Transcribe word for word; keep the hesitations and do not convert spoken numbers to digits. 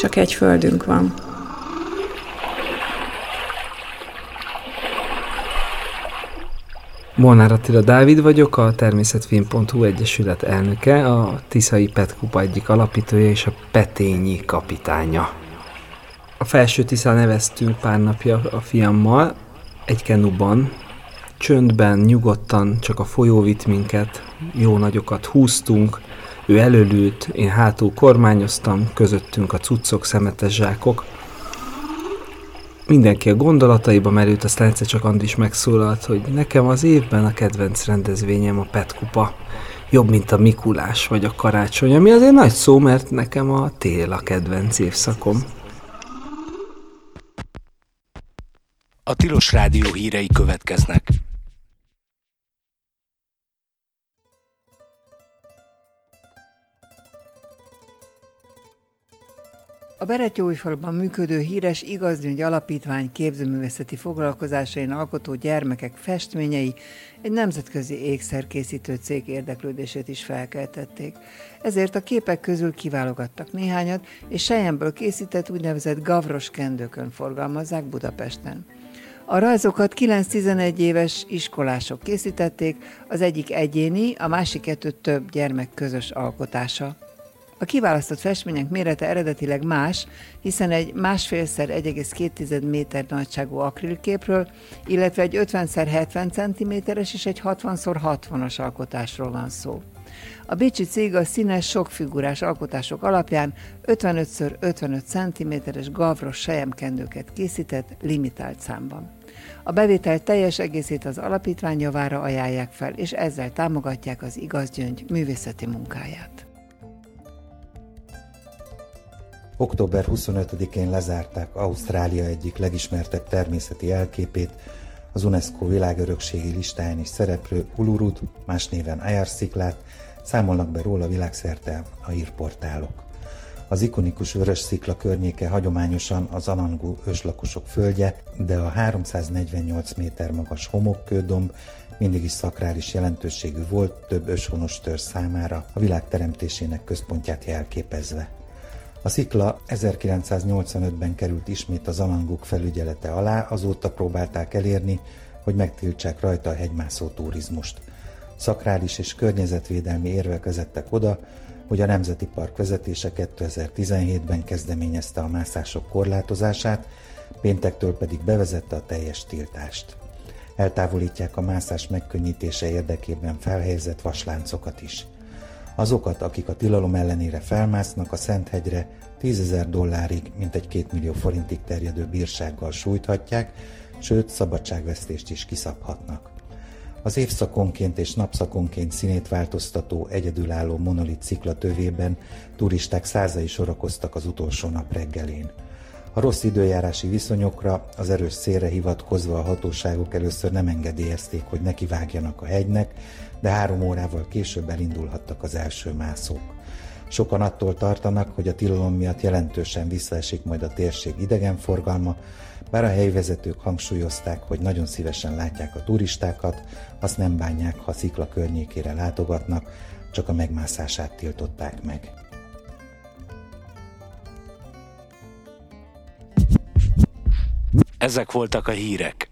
csak egy földünk van. Molnár Attila Dávid vagyok, a természetfilm pont hu Egyesület elnöke, a Tiszai Petkupa egyik alapítója és a petényi kapitánya. A Felső Tiszán neveztünk pár napja a fiammal, egy kenuban, csöndben, nyugodtan, csak a folyó vitt minket, jó nagyokat húztunk, ő elölült, én hátul kormányoztam, közöttünk a cuccok, szemetes zsákok. Mindenki a gondolataiba merült, aztán egyszer csak Andris megszólalt, hogy nekem az évben a kedvenc rendezvényem a Petkupa. Jobb, mint a Mikulás vagy a karácsony, ami azért nagy szó, mert nekem a tél a kedvenc évszakom. A Tilos Rádió hírei következnek. A Beretyóújfaluban működő híres Igazgyöngy Alapítvány képzőművészeti foglalkozásain alkotó gyermekek festményei egy nemzetközi ékszerkészítő cég érdeklődését is felkeltették. Ezért a képek közül kiválogattak néhányat, és selyemből készített úgynevezett gavros kendőkön forgalmazzák Budapesten. A rajzokat kilenc-tizenegy éves iskolások készítették, az egyik egyéni, a másik kettő több gyermek közös alkotása. A kiválasztott festmények mérete eredetileg más, hiszen egy másfélszer egy egész két méter nagyságú akrilképről, illetve egy ötvenszer hetven centiméteres és egy hatvanszor hatvanas alkotásról van szó. A bécsi cég a színes, sokfigurás alkotások alapján ötvenötször ötvenöt centiméteres gavros selyemkendőket készített limitált számban. A bevétel teljes egészét az alapítvány javára ajánlják fel, és ezzel támogatják az Igazgyöngy művészeti munkáját. október huszonötödikén lezárták Ausztrália egyik legismertebb természeti jelképét, az UNESCO világörökségi listáján is szereplő Ulurud, más néven Ayar-sziklát, számolnak be róla világszerte a hírportálok. Az ikonikus vörös szikla környéke hagyományosan az Anangu őslakosok földje, de a háromszáznegyvennyolc méter magas homokkődomb mindig is szakrális jelentőségű volt több őshonos törzs számára, a világ teremtésének központját jelképezve. A szikla ezerkilencszáznyolcvanötben került ismét az Ananguk felügyelete alá, azóta próbálták elérni, hogy megtiltsák rajta a hegymászó turizmust. Szakrális és környezetvédelmi érvek vezettek oda, hogy a Nemzeti Park vezetése kétezer-tizenhétben kezdeményezte a mászások korlátozását, péntektől pedig bevezette a teljes tiltást. Eltávolítják a mászás megkönnyítése érdekében felhelyezett vasláncokat is. Azokat, akik a tilalom ellenére felmásznak a Szenthegyre, tízezer dollárig, mintegy két millió forintig terjedő bírsággal sújthatják, sőt szabadságvesztést is kiszabhatnak. Az évszakonként és napszakonként színét változtató, egyedülálló monolit szikla tövében turisták százai sorakoztak az utolsó nap reggelén. A rossz időjárási viszonyokra, az erős szélre hivatkozva a hatóságok először nem engedélyezték, hogy nekivágjanak a hegynek, de három órával később elindulhattak az első mászók. Sokan attól tartanak, hogy a tilalom miatt jelentősen visszaesik majd a térség idegenforgalma, bár a helyi vezetők hangsúlyozták, hogy nagyon szívesen látják a turistákat, azt nem bánják, ha a szikla környékére látogatnak, csak a megmászását tiltották meg. Ezek voltak a hírek.